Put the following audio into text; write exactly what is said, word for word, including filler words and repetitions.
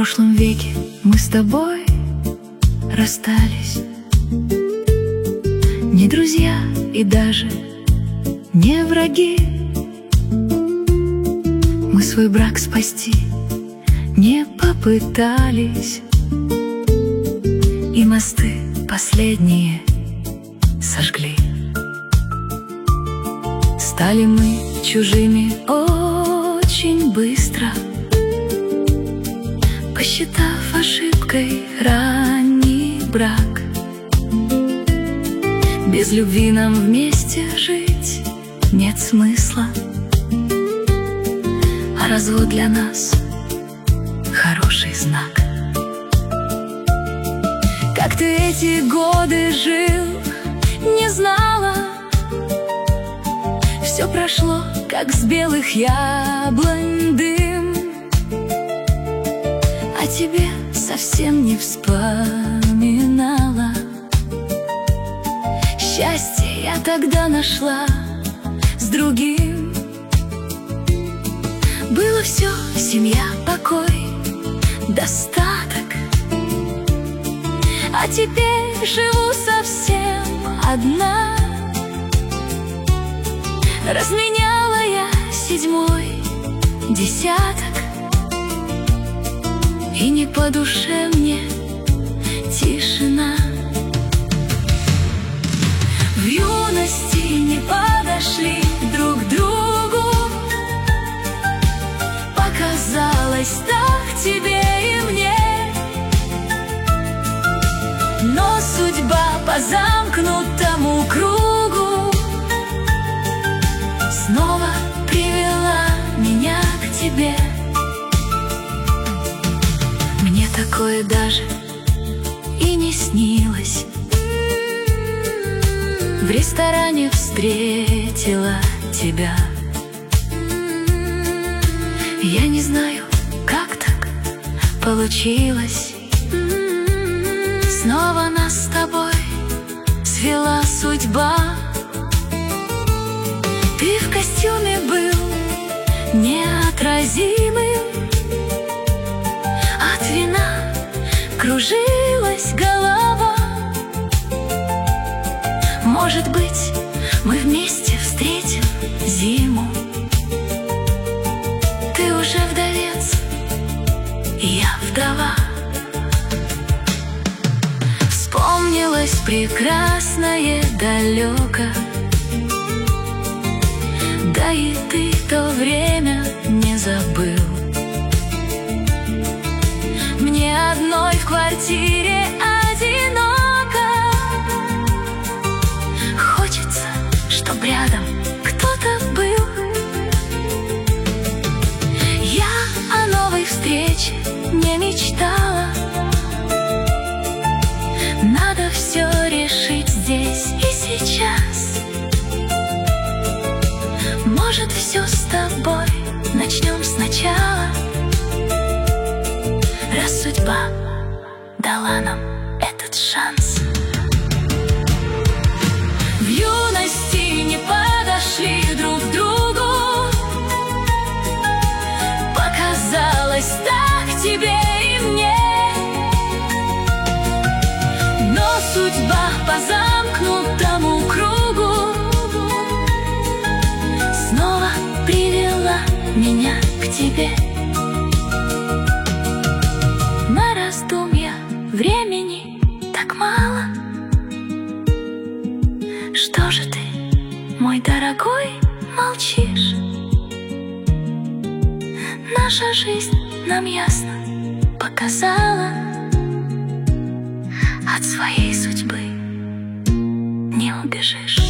прошлом веке мы с тобой расстались. Не друзья и даже не враги. Мы свой брак спасти не попытались, и мосты последние сожгли. Стали мы чужими очень быстро, посчитав ошибкой ранний брак. Без любви нам вместе жить нет смысла, а развод для нас хороший знак. Как ты эти годы жил, не знала. Все прошло, как с белых яблонь дым, а тебе совсем не вспоминала. Счастье я тогда нашла с другим. Было все: семья, покой, достаток. А теперь живу совсем одна. Разменяла я седьмой десяток, и не по душе мне тишина. В юности не подошли друг к другу, показалось так тебе и мне. Но судьба по замкнутому кругу снова привела меня к тебе. Мне такое даже и не снилось. В ресторане встретила тебя. Я не знаю, как так получилось. Снова нас с тобой свела судьба. Ты в костюме был неотразимым, от вина кружилась голова. Может быть, мы вместе встретим зиму. Ты уже вдовец, и я вдова. Вспомнилось прекрасное далеко, да и ты то время не забыл. Мне одной в квартире одиноко. Хочется, чтоб рядом кто-то был. Я о новой встрече не мечтала. Надо все решить здесь и сейчас. Может, все с тобой начнем сначала, раз судьба дала нам этот шанс. В юности не подошли друг к другу, показалось так тебе и мне. Но судьба по замкнутому кругу снова привела меня к тебе. На раздумья времени так мало. Что же ты, мой дорогой, молчишь? Наша жизнь нам ясно показала. От своей судьбы не убежишь.